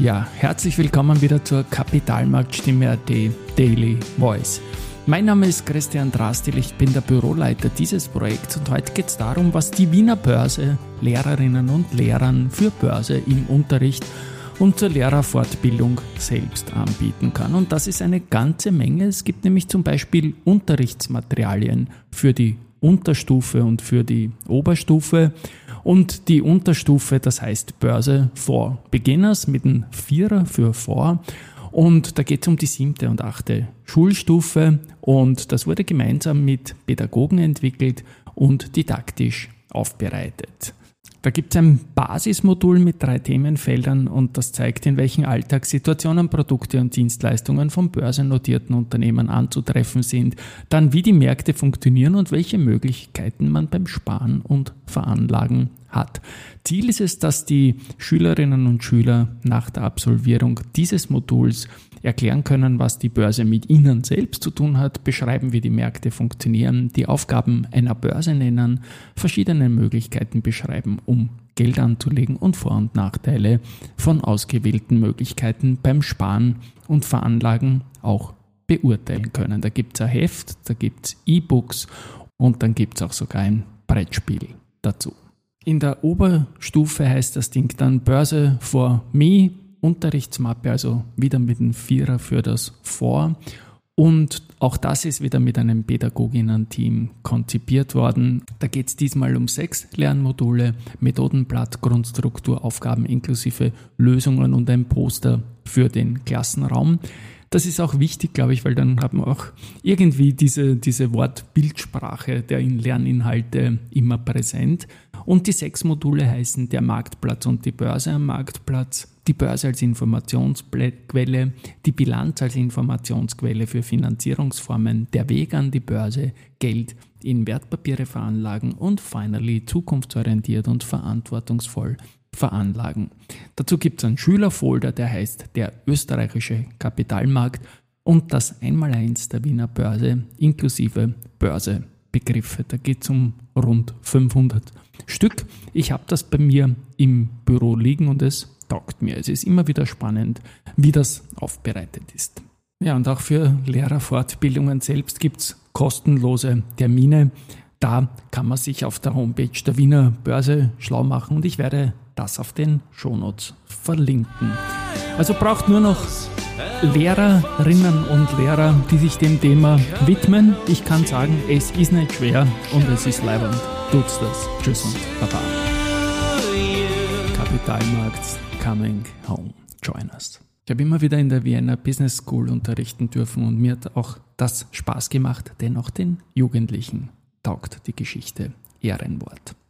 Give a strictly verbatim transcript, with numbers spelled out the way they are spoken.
Ja, herzlich willkommen wieder zur Kapitalmarktstimme punkt at Daily Voice. Mein Name ist Christian Drastil, ich bin der Büroleiter dieses Projekts und heute geht es darum, was die Wiener Börse Lehrerinnen und Lehrern für Börse im Unterricht und zur Lehrerfortbildung selbst anbieten kann. Und das ist eine ganze Menge. Es gibt nämlich zum Beispiel Unterrichtsmaterialien für die Unterstufe und für die Oberstufe. Und die Unterstufe, das heißt Börse for Beginners mit einem Vierer für vor. Und da geht es um die siebte und achte Schulstufe. Und das wurde gemeinsam mit Pädagogen entwickelt und didaktisch aufbereitet. Da gibt es ein Basismodul mit drei Themenfeldern und das zeigt, in welchen Alltagssituationen Produkte und Dienstleistungen von börsennotierten Unternehmen anzutreffen sind, dann wie die Märkte funktionieren und welche Möglichkeiten man beim Sparen und Veranlagen hat. Ziel ist es, dass die Schülerinnen und Schüler nach der Absolvierung dieses Moduls erklären können, was die Börse mit ihnen selbst zu tun hat, beschreiben, wie die Märkte funktionieren, die Aufgaben einer Börse nennen, verschiedene Möglichkeiten beschreiben, um Geld anzulegen und Vor- und Nachteile von ausgewählten Möglichkeiten beim Sparen und Veranlagen auch beurteilen können. Da gibt es ein Heft, da gibt es E-Books und dann gibt es auch sogar ein Brettspiel dazu. In der Oberstufe heißt das Ding dann Börse for Me, Unterrichtsmappe, also wieder mit einem Vierer für das Vor. Und auch das ist wieder mit einem Pädagoginnen-Team konzipiert worden. Da geht es diesmal um sechs Lernmodule, Methodenblatt, Grundstruktur, Aufgaben inklusive Lösungen und ein Poster für den Klassenraum. Das ist auch wichtig, glaube ich, weil dann hat man auch irgendwie diese, diese Wort-Bildsprache der Lerninhalte immer präsent. Und die sechs Module heißen der Marktplatz und die Börse am Marktplatz, die Börse als Informationsquelle, die Bilanz als Informationsquelle für Finanzierungsformen, der Weg an die Börse, Geld in Wertpapiere veranlagen und finally zukunftsorientiert und verantwortungsvoll veranlagen. Dazu gibt es einen Schülerfolder, der heißt der österreichische Kapitalmarkt und das Einmaleins der Wiener Börse inklusive Börsebegriffe. Da geht es um rund fünfhundert Stück. Ich habe das bei mir im Büro liegen und es taugt mir. Es ist immer wieder spannend, wie das aufbereitet ist. Ja, und auch für Lehrerfortbildungen selbst gibt es kostenlose Termine. Da kann man sich auf der Homepage der Wiener Börse schlau machen und ich werde das auf den Shownotes verlinken. Also braucht nur noch Lehrerinnen und Lehrer, die sich dem Thema widmen. Ich kann sagen, es ist nicht schwer und es ist leibend. Tut's das. Tschüss und Baba. Kapitalmarkts coming home. Join us. Ich habe immer wieder in der Vienna Business School unterrichten dürfen und mir hat auch das Spaß gemacht, denn auch den Jugendlichen taugt die Geschichte Ehrenwort.